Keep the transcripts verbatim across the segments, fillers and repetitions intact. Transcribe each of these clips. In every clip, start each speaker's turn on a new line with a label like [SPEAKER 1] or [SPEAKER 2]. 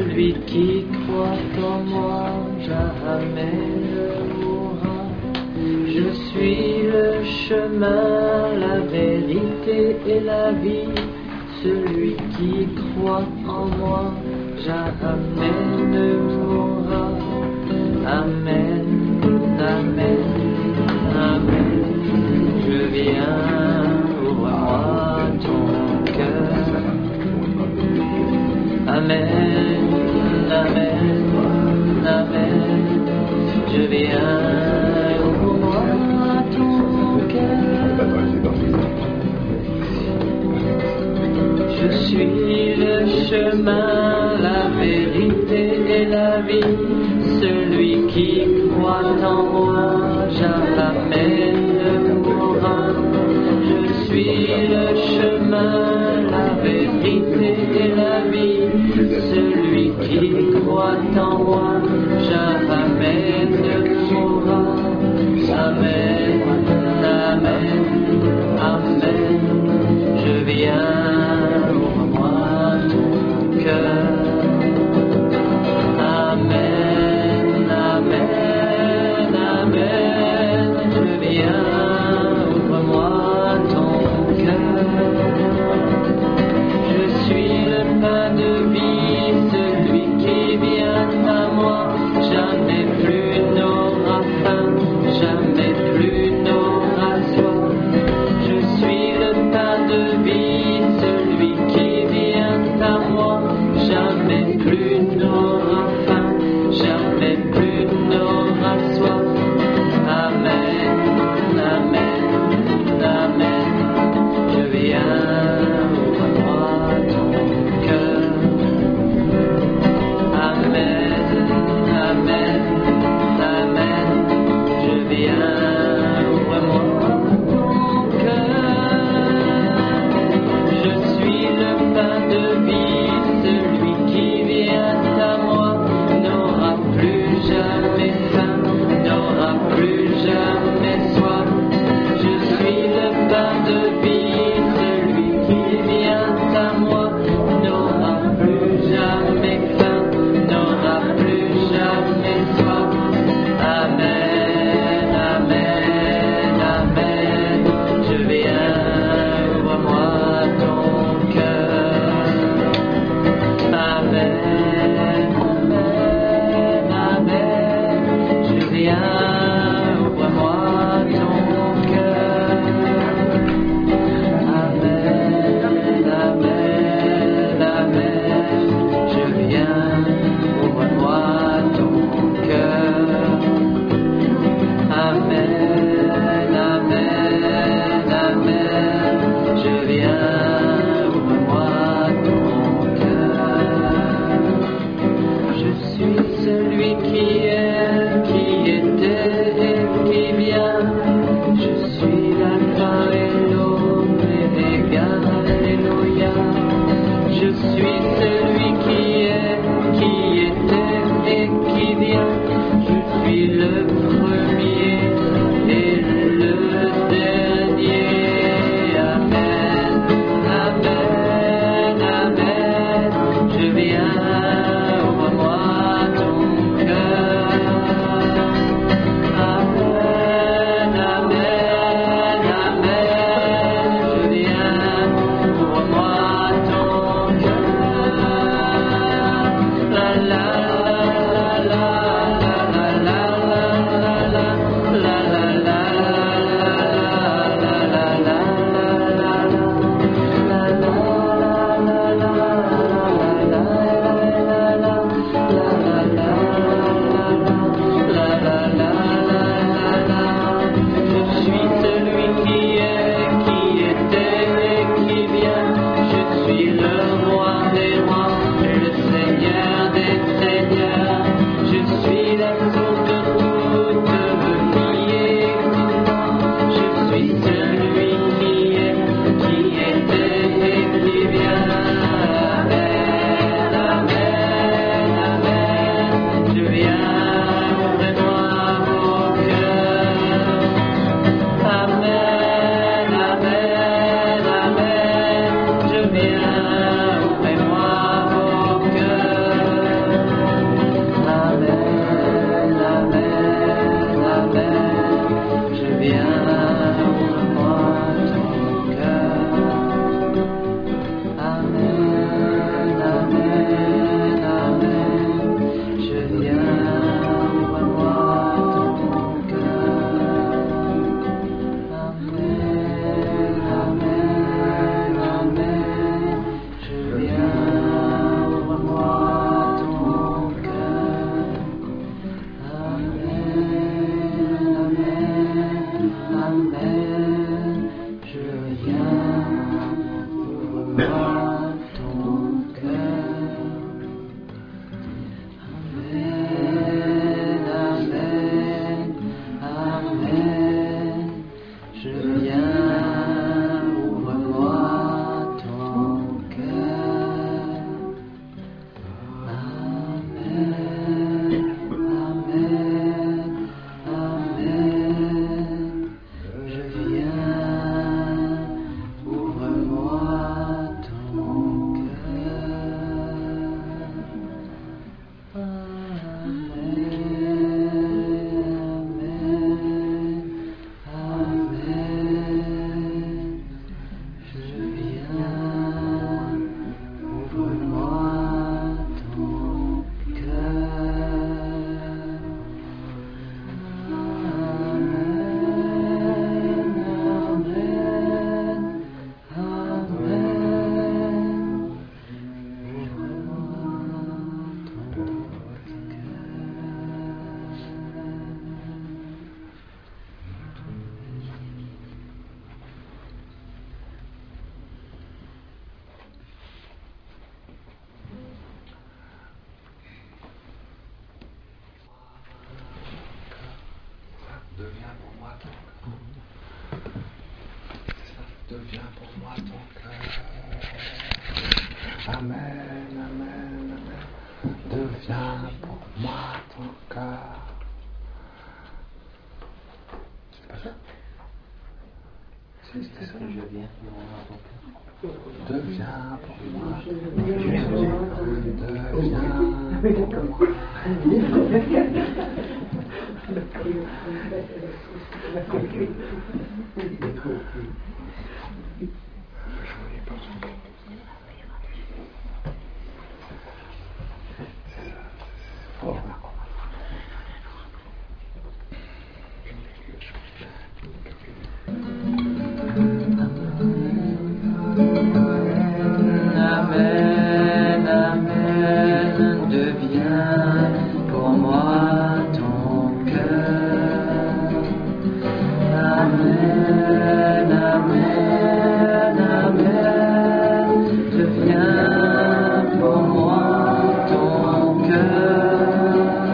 [SPEAKER 1] Celui qui croit en moi, jamais ne mourra. Je suis le chemin, la vérité et la vie. Celui qui croit en moi, jamais ne mourra. Amen, amen, amen. Je viens, ouvre-moi ton cœur. Amen, amen, amen. Je viens, ouvre-moi ton cœur. Je suis le chemin, la vérité et la vie. Celui qui croit en moi, jamais ne mourra. Je suis le chemin, la vérité et la vie. Celui qui croit en moi, jamais ne mourra. Amen, amen, amen. Je viens, ouvre-moi ton cœur. Amen, amen, amen. Je viens, ouvre-moi ton cœur. Je suis le pain de vie, celui qui vient à moi. Jamais plus n'aura faim, jamais plus n'aura soif. Je suis le pain de vie, celui qui vient à moi. Jamais plus n'aura faim, jamais plus n'aura soif. Amen, amen, amen. Je viens, ouvre-moi ton cœur. Amen, amen, amen. Je viens, ouvre-moi ton cœur. Je suis le pain de vie, celui qui vient à moi n'aura plus jamais faim, n'aura plus jamais soif. Je suis le pain de vie, celui qui vient à moi n'aura plus jamais faim, n'aura plus jamais soif. Amen, amen, amen. Je viens, ouvre-moi ton cœur. Amen, amen, amen. Je viens, ouvre-moi ton cœur. Amen, amen, amen. Je viens, ouvre-moi ton cœur. Amen, amen, amen. Je viens, ouvre-moi ton cœur.
[SPEAKER 2] ton cœur. Deviens pour moi ton cœur. Amen, amen, amen. Deviens pour moi ton cœur. C'est pas ça?
[SPEAKER 1] C'était ça. Je viens pour moi ton cœur.
[SPEAKER 2] Deviens pour moi ton cœur. Deviens pour moi.
[SPEAKER 1] Amen, amen, deviens pour moi ton cœur. Amen, amen, amen, deviens pour moi ton cœur.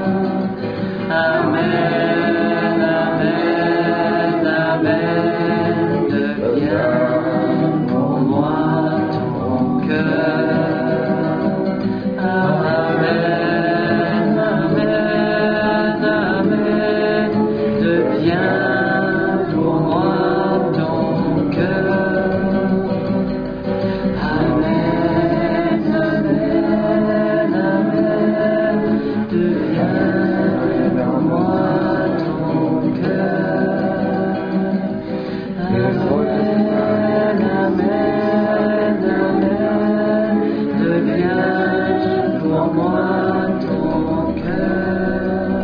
[SPEAKER 1] Amen, amen, amen, deviens pour moi ton cœur. Amen, amen, amen, deviens pour moi ton cœur. Amen, amen, amen, deviens pour moi ton cœur. Amen, amen, amen, deviens pour moi ton cœur.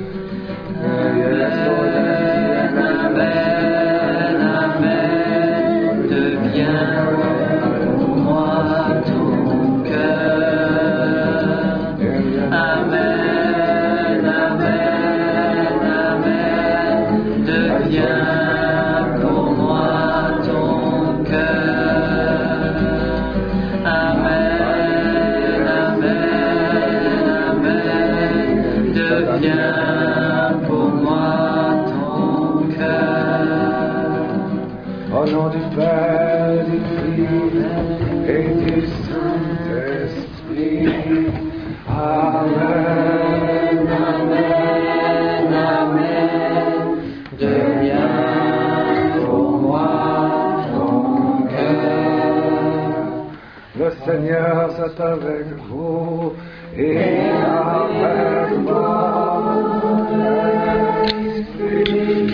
[SPEAKER 1] Amen, amen, amen, deviens pour moi ton cœur. Amen, amen, amen, deviens pour moi ton cœur. Amen, amen, amen, deviens pour moi ton cœur.
[SPEAKER 2] Au nom du Père, du Fils et du Saint-Esprit. Amen,
[SPEAKER 1] Amen, amen, deviens pour moi ton cœur.
[SPEAKER 2] le Seigneur soit avec vous et avec moi.